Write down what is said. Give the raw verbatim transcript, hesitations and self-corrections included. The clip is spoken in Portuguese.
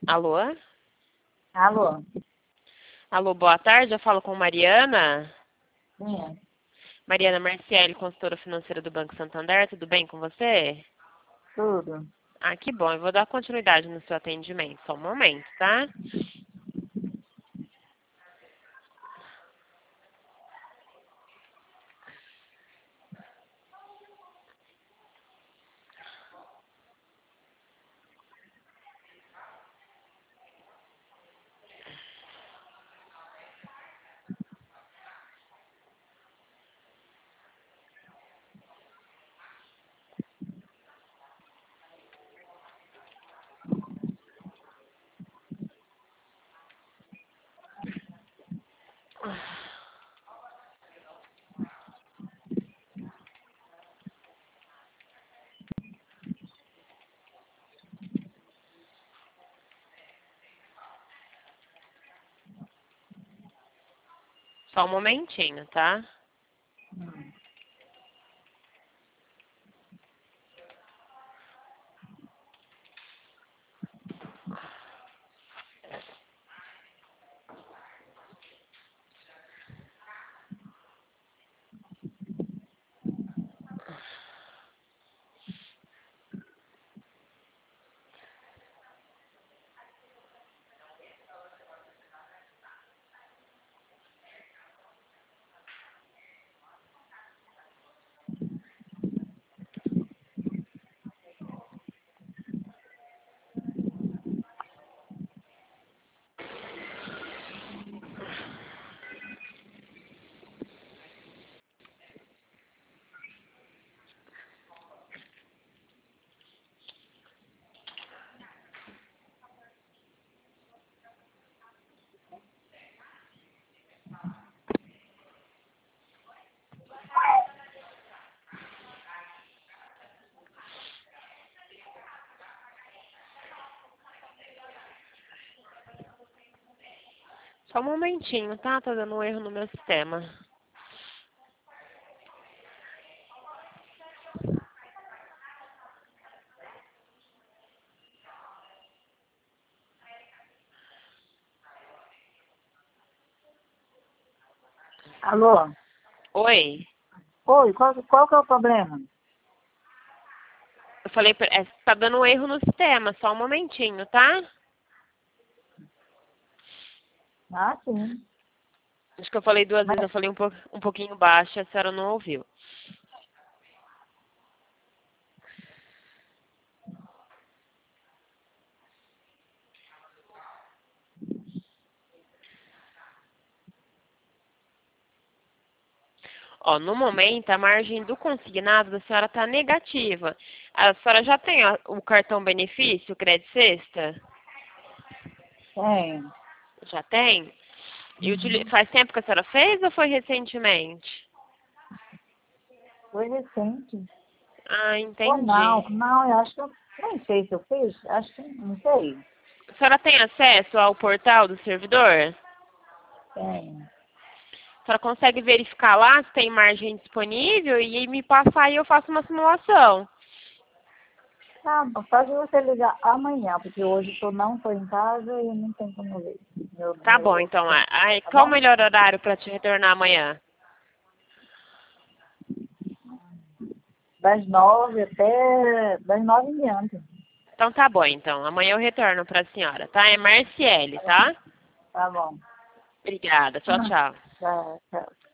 Alô? Alô? Alô, boa tarde. Eu falo com Mariana. Sim, Mariana Marciele, consultora financeira do Banco Santander. Tudo bem com você? tudo. Ah, que bom. Eu vou dar continuidade no seu atendimento. Só um momento, tá? Só um momentinho, tá? Só um momentinho, tá? Tá dando um erro no meu sistema. Alô? Oi. Oi, qual, qual que é o problema? Eu falei, pra- é, tá dando um erro no sistema. Só um momentinho, tá? Ah, sim. Acho que eu falei duas vezes. Mas, Eu falei um, po um pouquinho baixo. A senhora não ouviu. Ó, no momento, a margem do consignado da senhora está negativa. A senhora já tem ó, o cartão benefício, crédito sexta? tem. Já tem? E utili- Uhum. faz tempo que a senhora fez ou foi recentemente? Foi recente. Ah, Ou não, entendi. não, eu acho que eu nem sei se eu fiz. Acho que não sei. A senhora tem acesso ao portal do servidor? Tem. A senhora consegue verificar lá se tem margem disponível e me passar e eu faço uma simulação. Tá, pode você ligar amanhã, porque hoje eu não estou em casa e não tem como ver meu, Tá meu bom, outro então. tempo. Ai, Tá qual o bom? melhor horário para te retornar amanhã? Das nove até das nove em diante. Então tá bom, então. Amanhã eu retorno para a senhora, tá? É Marciele, Tá bom. tá? Tá bom. Obrigada. Tchau, tchau. Tchau, tchau.